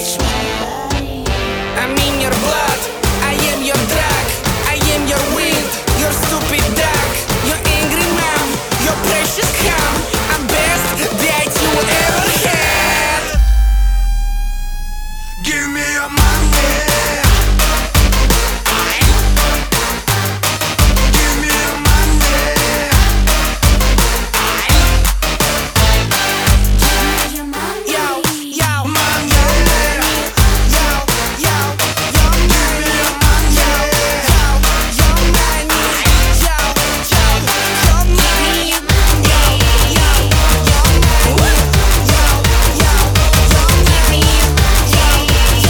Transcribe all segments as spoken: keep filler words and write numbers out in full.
touch my body. I'm in your blood, I am your drug, I am your wind, your stupid dog, your angry mom, your precious ham. I'm best that you ever had. Give me your money. Give me your money. Yo, yo, Money. yo, yo, yo, money, yo, yo, yo, money, yo, yo, yo, money, yo, yo, yo, money, yo, yo, yo, money, yo, yo, yo,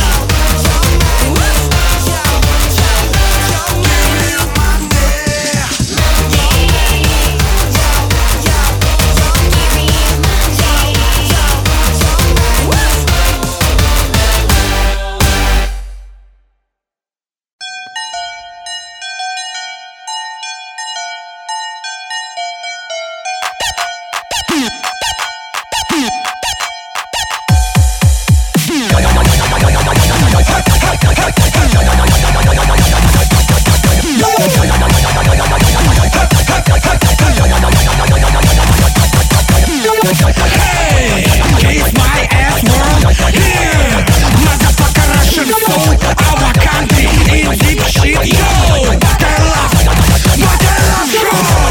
Kiss my ass world. Here, motherfucker, Russian soul. Our country in deep shit. Yo, but I love, but I love you.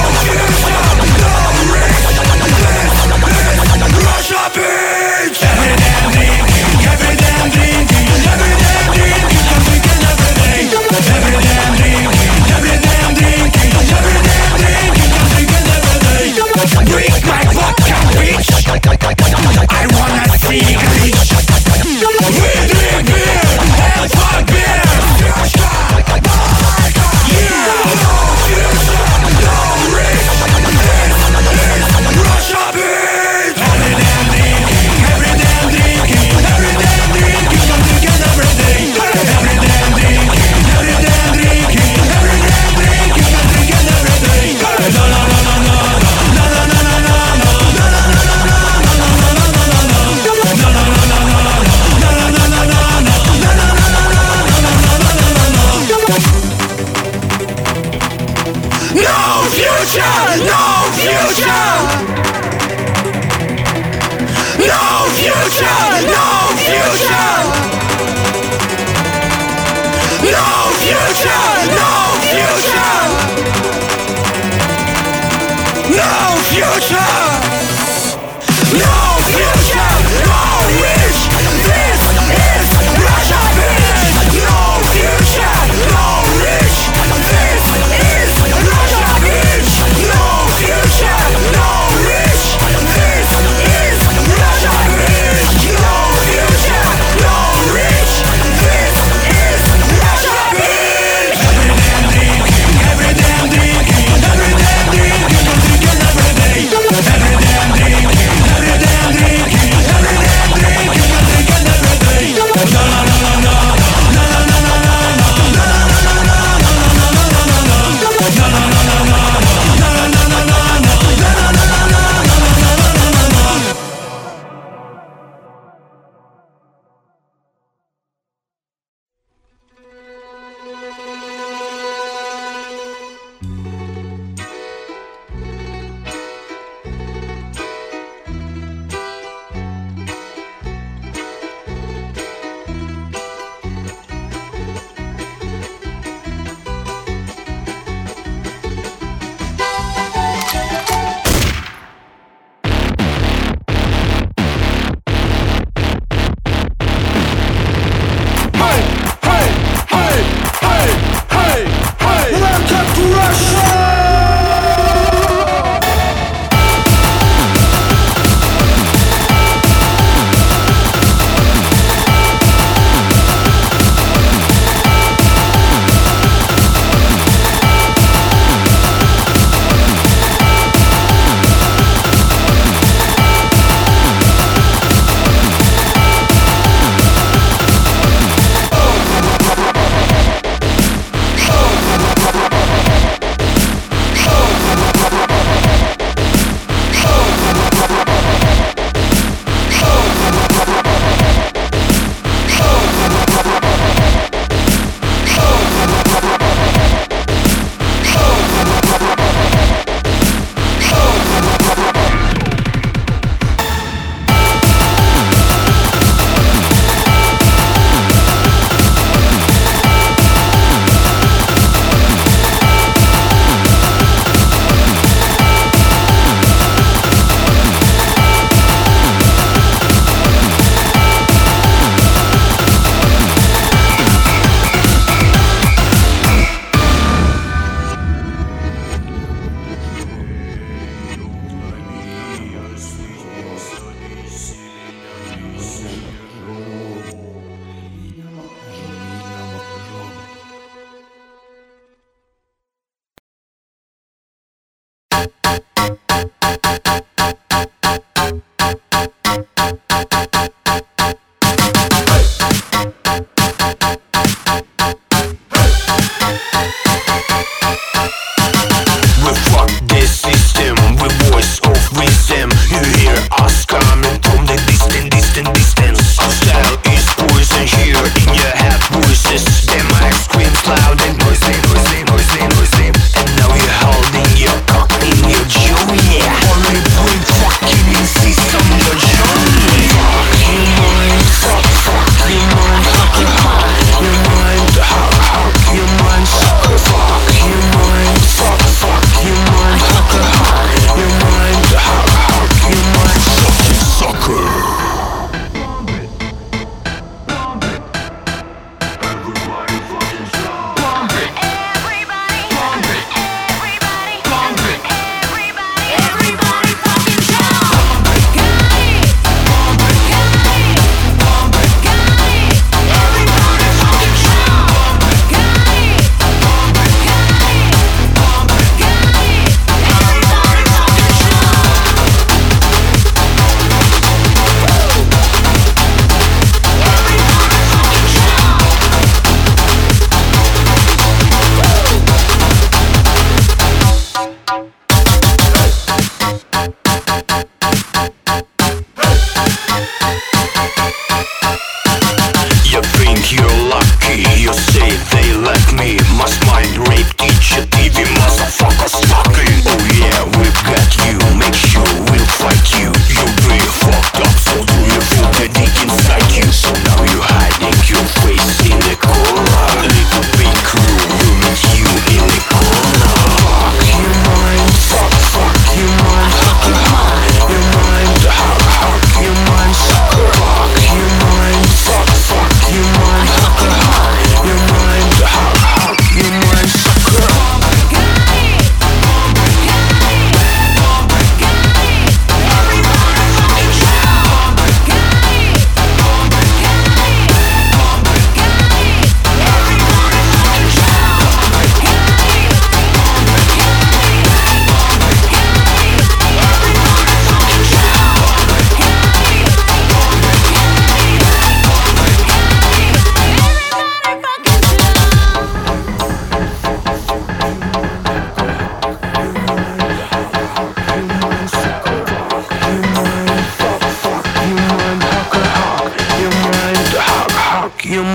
Russia, bitch. Every damn drinking, every damn drinking, every damn drinking, I'm drinking every day. Every damn drinking, every damn drinking, every damn drinking, I'm drinking every day. Drink my vodka, bitch. I wanna see rich. We drink beer and fuck beer. Yeah, no future, no rich. This is Russia, bitch. Every damn drinking, every damn drinking, every damn drinking, I'm drinking every day. Every damn drinking, every damn drinking, every damn drinking, I'm drinking every day. No, no, no, no, no, no, no, no, no, no, no, no future, no future. No future, no future. No future, no future. No future. No future, no wish. This is Russia, bitch. No future, no wish. This is Russia, bitch. No future, no wish. This is Russia, bitch. No future, no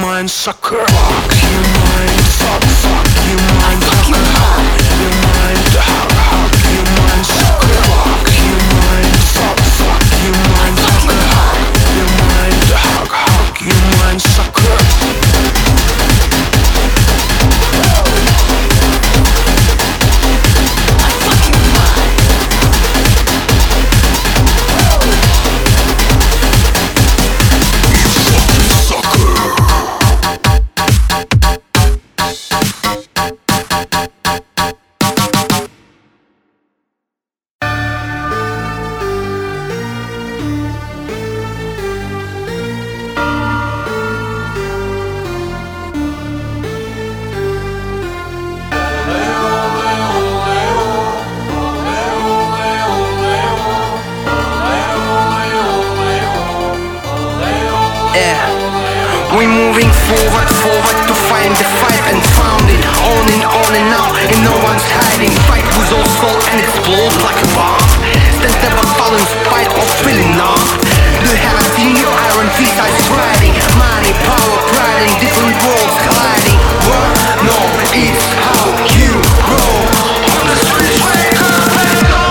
mind sucker. Fuck your mind, fuck, fuck your mind, fuck your mind, hug, hug your mind sucker. Fuck your mind, fuck, fuck your mind, fuck your mind, hug, hug your mind sucker. We're moving forward, forward to find the fight and found it. On and on and now, and no one's hiding. Fight with all soul and explode like a bomb. Stand never fall in spite of feeling numb. The habit in your iron fist is riding. Money, power, pride in different worlds colliding. What? No, it's how you grow. On the streets, wake up and go.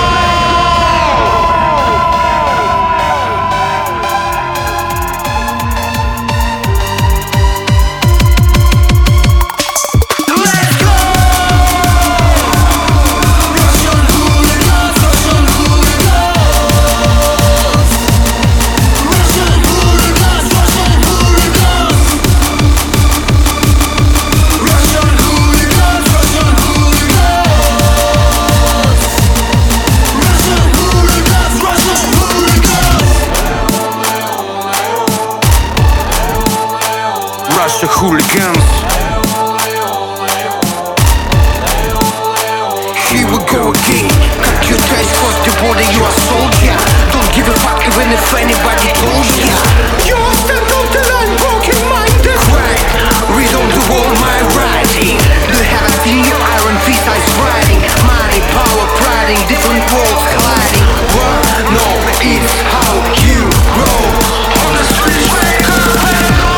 Russia hooligans. Here we go again. Cut your ties, cross the border, you are soldier. Don't give a fuck even if anybody told ya. You are stand on the line, broken minded. Right, read on the wall my writing. The habit in your iron fist is riding. Money, power, pride in different worlds colliding. What? No, it's how you grow. On the streets, wake up and go.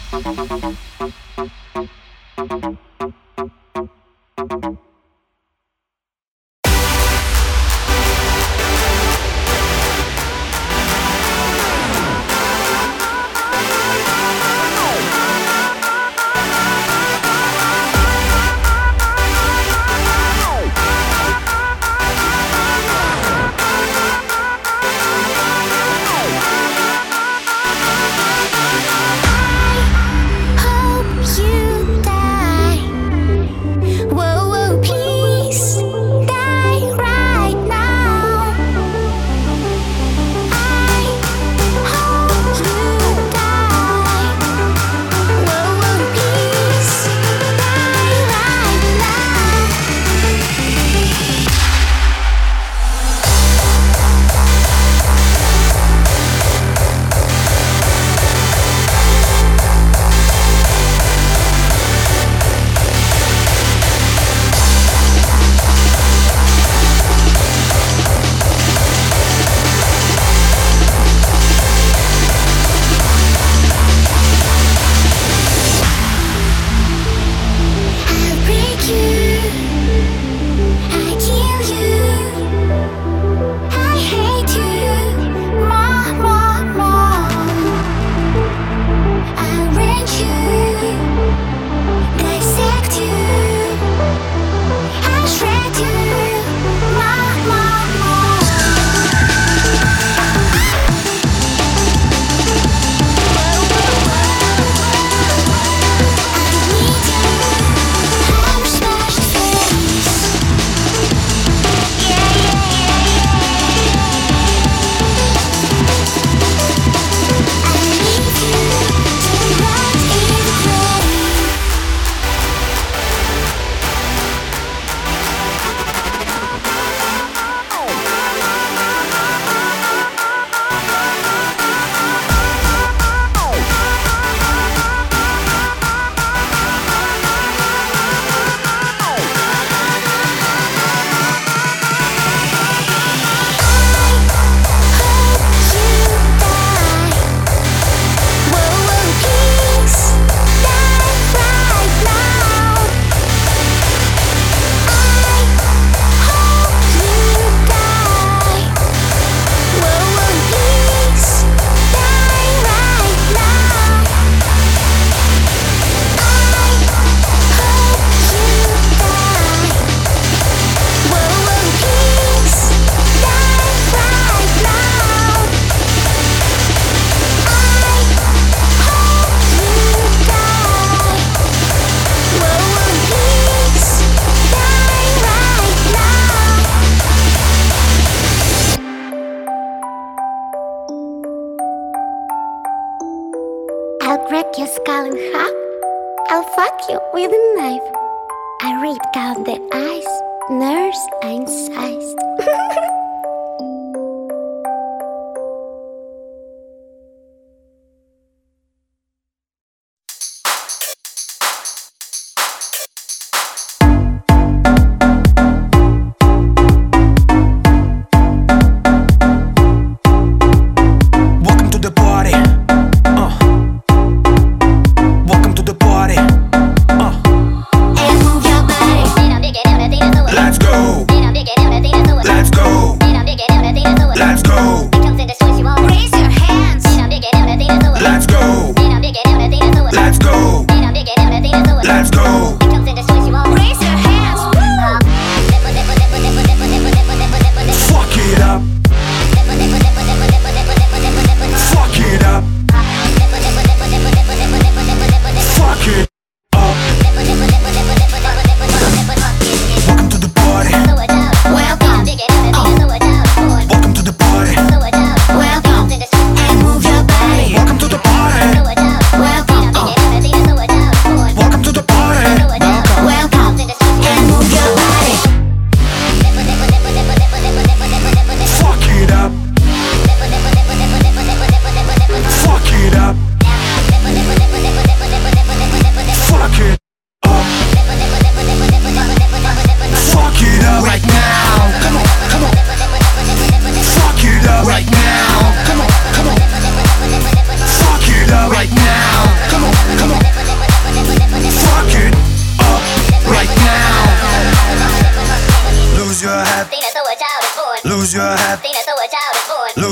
Crack your skull in half. I'll fuck you with a knife. I read down the eyes, nurse incised. Let's go.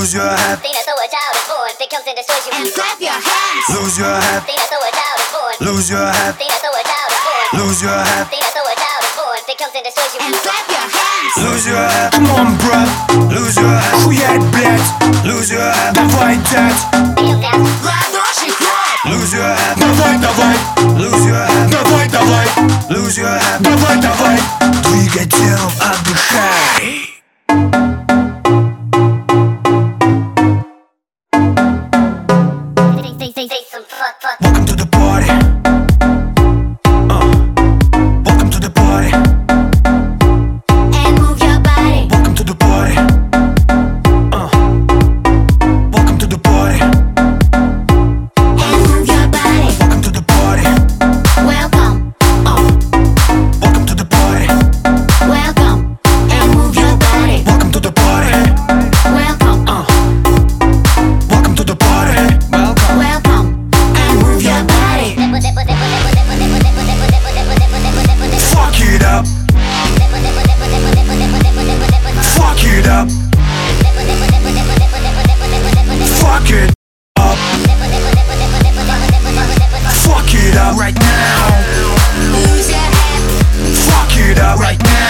Lose your head. Think that's so a child is born. It comes and destroys you. And clap your hands. Lose your head. Think that's so a child is born. Lose your head. Think that's so a child is born. Lose your head. Think that's so a child is born. It comes and destroys you. And clap your hands. Lose your head. Come on, bruh. Lose your head. Хуять, блять. Lose your head. Давай, дать. Ладоши хлоп. Lose your head. Давай, давай. Lose your head. Давай, давай. Lose your head. Давай, давай. Двигай телом, отдыхай. Say, say, say some fuck, fuck. Welcome to the party. Uh. Welcome to the party. And move your body. Welcome to the party. Uh. Welcome to the party. And move your body. Welcome to the party. Welcome. Uh. Welcome to the party. Welcome. And move your body. Welcome to the party. Welcome. Uh. Welcome to the party. Welcome. Welcome. And move your body. Fuck it up. Fuck it up. Fuck it up. Fuck it up right now. Lose your head. Fuck it up right now.